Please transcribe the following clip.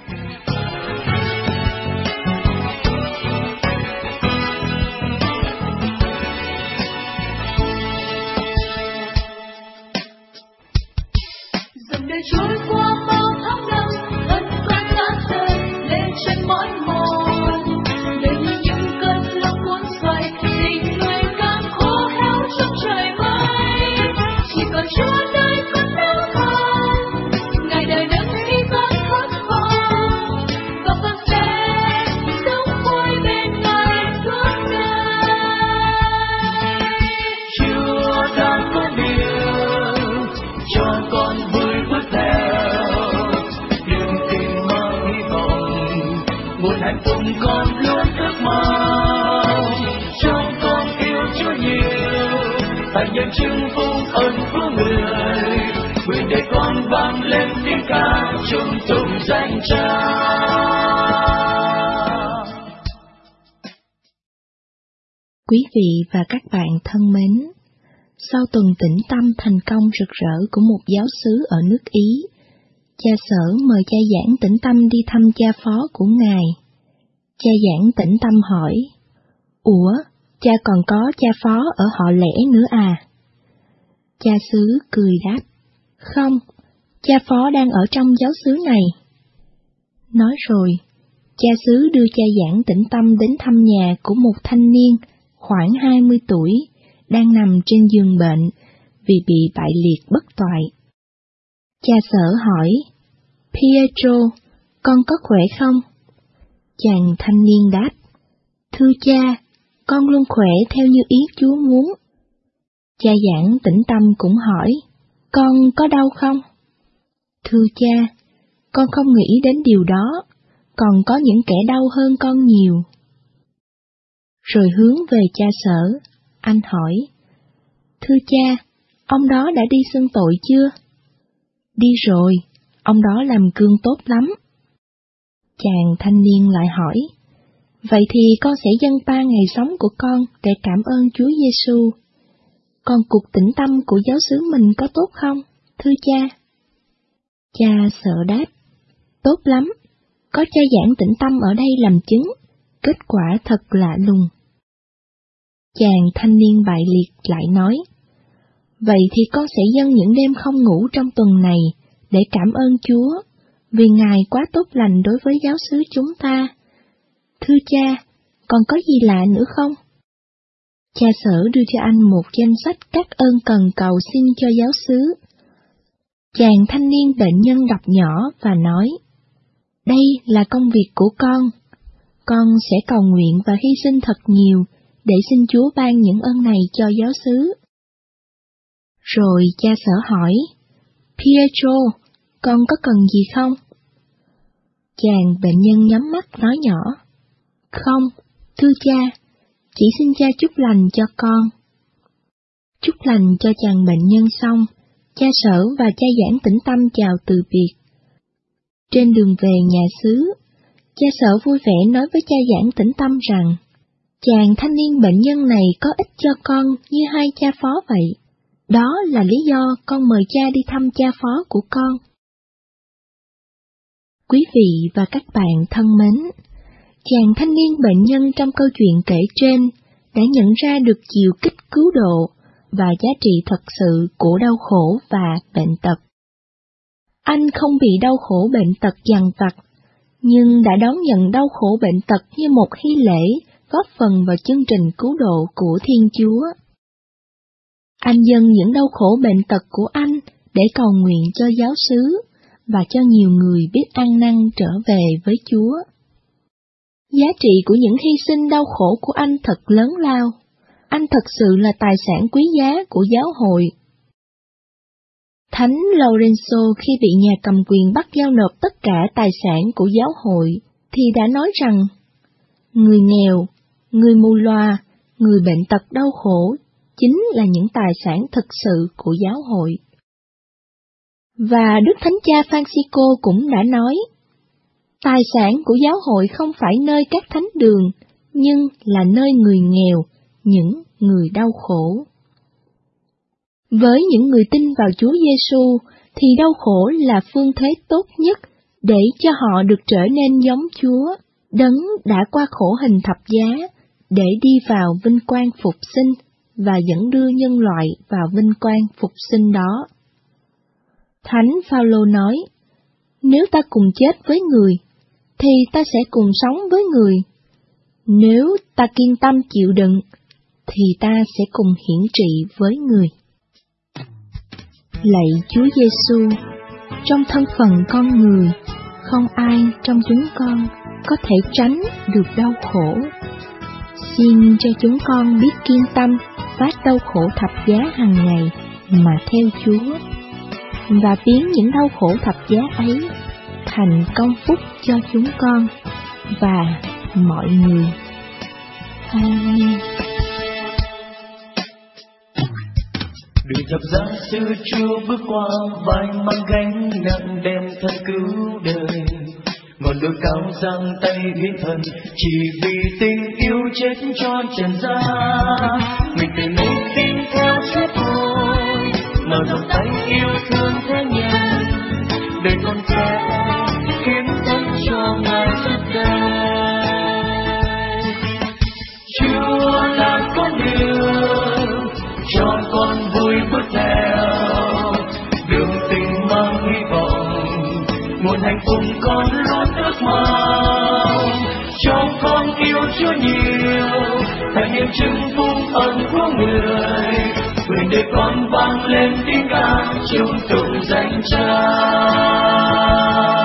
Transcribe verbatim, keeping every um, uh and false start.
Dòng đời trôi qua bao tháng năm, ân con lá rơi lên trên mỏi mòn. Đời như những cơn lốc cuốn xoay, tình người càng khô héo trong trời mây. Chỉ còn Chúa nơi con đau khổ, ngày đời nâng khi con thất vọng, và con sẽ sống vui bên Ngài suốt đời. Chúa đang có điều cho con vui bước theo, niềm tin mang hy vọng, một hạnh phúc con luôn ước mong. Trong con yêu Chúa nhiều, thành nhân chứng phúc ơn của người, nguyện để con vang lên tiếng ca chung tụng danh Cha. Quý vị và các bạn thân mến, sau tuần tĩnh tâm thành công rực rỡ của một giáo xứ ở nước Ý, cha Sở mời cha giảng tĩnh tâm đi thăm cha phó của Ngài. Cha giảng tĩnh tâm hỏi, Ủa, cha còn có cha phó ở họ Lẻ nữa à? Cha xứ cười đáp, Không, cha phó đang ở trong giáo xứ này. Nói rồi, cha xứ đưa cha giảng tĩnh tâm đến thăm nhà của một thanh niên khoảng hai mươi tuổi, đang nằm trên giường bệnh vì bị bại liệt bất toại. Cha Sở hỏi, Pietro, con có khỏe không? Chàng thanh niên đáp, Thưa cha, con luôn khỏe theo như ý Chúa muốn. Cha giảng tĩnh tâm cũng hỏi, con có đau không? Thưa cha, con không nghĩ đến điều đó, còn có những kẻ đau hơn con nhiều. Rồi hướng về cha Sở, anh hỏi, Thưa cha, ông đó đã đi xưng tội chưa? Đi rồi, ông đó làm gương tốt lắm. Chàng thanh niên lại hỏi, Vậy thì con sẽ dâng ba ngày sống của con để cảm ơn Chúa Giêsu. Còn cuộc tĩnh tâm của giáo xứ mình có tốt không, thưa cha? Cha Sở đáp, Tốt lắm, có cha giảng tĩnh tâm ở đây làm chứng, kết quả thật lạ lùng. Chàng thanh niên bại liệt lại nói, Vậy thì con sẽ dâng những đêm không ngủ trong tuần này để cảm ơn Chúa, vì Ngài quá tốt lành đối với giáo xứ chúng ta. Thưa cha, còn có gì lạ nữa không? Cha Sở đưa cho anh một danh sách các ơn cần cầu xin cho giáo xứ. Chàng thanh niên bệnh nhân đọc nhỏ và nói, Đây là công việc của con. Con sẽ cầu nguyện và hy sinh thật nhiều để xin Chúa ban những ơn này cho giáo xứ. Rồi cha Sở hỏi, Pietro, con có cần gì không? Chàng bệnh nhân nhắm mắt nói nhỏ, Không, thưa cha, chỉ xin cha chúc lành cho con. Chúc lành cho chàng bệnh nhân xong, cha Sở và cha giảng tĩnh tâm chào từ biệt. Trên đường về nhà xứ, cha Sở vui vẻ nói với cha giảng tĩnh tâm rằng, chàng thanh niên bệnh nhân này có ích cho con như hai cha phó vậy. Đó là lý do con mời cha đi thăm cha phó của con. Quý vị và các bạn thân mến, chàng thanh niên bệnh nhân trong câu chuyện kể trên đã nhận ra được chiều kích cứu độ và giá trị thật sự của đau khổ và bệnh tật. Anh không bị đau khổ bệnh tật dằn vặt, nhưng đã đón nhận đau khổ bệnh tật như một hy lễ góp phần vào chương trình cứu độ của Thiên Chúa. Anh dâng những đau khổ bệnh tật của anh để cầu nguyện cho giáo xứ và cho nhiều người biết ăn năn trở về với Chúa. Giá trị của những hy sinh đau khổ của anh thật lớn lao. Anh thật sự là tài sản quý giá của giáo hội. Thánh Lorenzo khi bị nhà cầm quyền bắt giao nộp tất cả tài sản của giáo hội thì đã nói rằng, người nghèo, người mù loà, người bệnh tật đau khổ chính là những tài sản thực sự của giáo hội. Và Đức Thánh Cha Francisco cũng đã nói, tài sản của giáo hội không phải nơi các thánh đường, nhưng là nơi người nghèo, những người đau khổ. Với những người tin vào Chúa Giêsu thì đau khổ là phương thế tốt nhất để cho họ được trở nên giống Chúa, Đấng đã qua khổ hình thập giá, để đi vào vinh quang phục sinh và dẫn đưa nhân loại vào vinh quang phục sinh đó. Thánh Phaolô nói, nếu ta cùng chết với người, thì ta sẽ cùng sống với người. Nếu ta kiên tâm chịu đựng, thì ta sẽ cùng hiển trị với người. Lạy Chúa Giêsu, trong thân phận con người, không ai trong chúng con có thể tránh được đau khổ. Xin cho chúng con biết kiên tâm vác đau khổ thập giá hàng ngày mà theo Chúa, và biến những đau khổ thập giá ấy thành công phúc cho chúng con và mọi người. Amen. Đường thập giá sư Chúa bước qua, vai mang gánh nặng đem thân cứu đời. Ngọn đồi cao giang tay hiến thân, chỉ vì tình yêu chết cho trần gian. Mình từ nay tin theo Chúa thôi, mở rộng tay yêu thương thế nhân. Đời con trẻ hiến thân cho Ngài suốt đời. Chúa là con đường cho con vui bước theo, đường tình mang hy vọng, nguồn hạnh phúc con luôn ước mong. Cho con yêu Chúa nhiều, thành niềm chứng phúc ân của người. Nguyện đời con vang lên tiếng ca, chung tụng danh Cha.